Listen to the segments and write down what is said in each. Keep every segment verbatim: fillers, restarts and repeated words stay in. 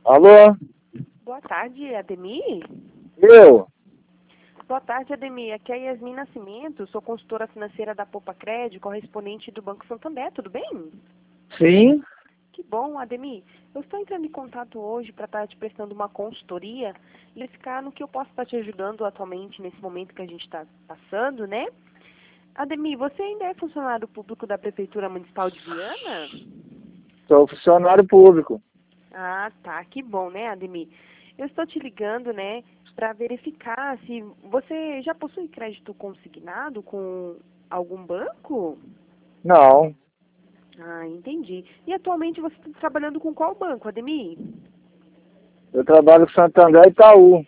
Alô? Boa tarde, Ademir. Eu? Boa tarde, Ademir. Aqui é a Yasmin Nascimento, sou consultora financeira da Poupa Crédito, correspondente do Banco Santander, tudo bem? Sim? Que bom, Ademir. Eu estou entrando em contato hoje para estar te prestando uma consultoria e verificar no que eu posso estar te ajudando atualmente nesse momento que a gente está passando, né? Ademir, você ainda é funcionário público da Prefeitura Municipal de Viana? Sou funcionário público. Ah, tá. Que bom, né, Ademir? Eu estou te ligando, né, para verificar se você já possui crédito consignado com algum banco? Não. Ah, entendi. E atualmente você está trabalhando com qual banco, Ademir? Eu trabalho com Santander e Itaú.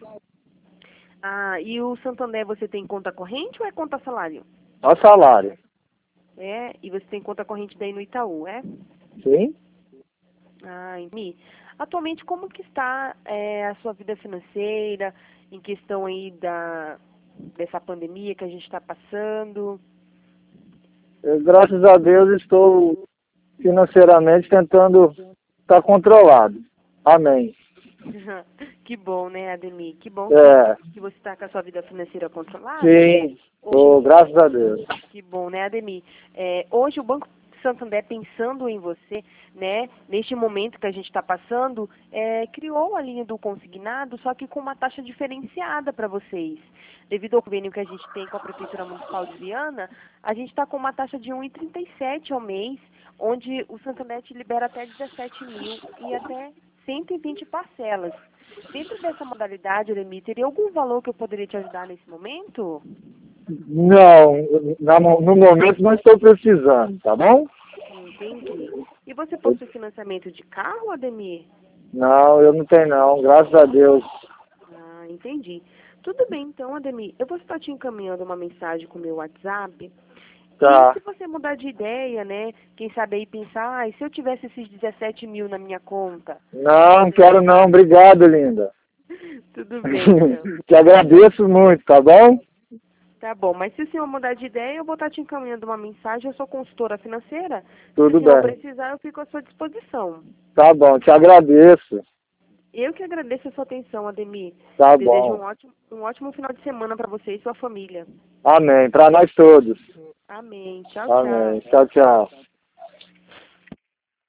Ah, e o Santander você tem conta corrente ou é conta salário? Olha o salário. É, e você tem conta corrente daí no Itaú, é? Sim? Ah, entendi. Atualmente, como que está é, a sua vida financeira em questão aí da, dessa pandemia que a gente está passando? Eu, graças a Deus, estou financeiramente tentando estar controlado. Amém. Que bom, né, Ademir? Que bom que, É. que você está com a sua vida financeira controlada. Sim. Hoje, Tô, graças a Deus. que bom, né, Ademir? É, hoje o Banco Santander, pensando em você, né, neste momento que a gente está passando, é, criou a linha do consignado, só que com uma taxa diferenciada para vocês. Devido ao convênio que a gente tem com a Prefeitura Municipal de Viana, a gente está com uma taxa de um vírgula trinta e sete ao mês, onde o Santander te libera até dezessete mil e até cento e vinte parcelas. Dentro dessa modalidade, Ademir, teria algum valor que eu poderia te ajudar nesse momento? Não, na mo- no momento não estou precisando, tá bom? Entendi. E você possui financiamento de carro, Ademir? Não, eu não tenho não, graças a Deus. Ah, entendi. Tudo bem, então, Ademir. Eu vou estar te encaminhando uma mensagem com o meu WhatsApp. E Tá. se você mudar de ideia, né? Quem sabe aí pensar, ah, e se eu tivesse esses dezessete mil na minha conta? Não, não quero não, obrigado, linda. Tudo bem, então. Te agradeço muito, tá bom? Tá bom, mas se o senhor mudar de ideia, eu vou estar te encaminhando uma mensagem. Eu sou consultora financeira. Se o Tudo senhor bem. precisar, eu fico à sua disposição. Tá bom, te agradeço. Eu que agradeço a sua atenção, Ademir. Tá Desejo um bom. ótimo, um ótimo final de semana para você e sua família. Amém. Para nós todos. Amém. Tchau, Amém. tchau. Tchau, tchau.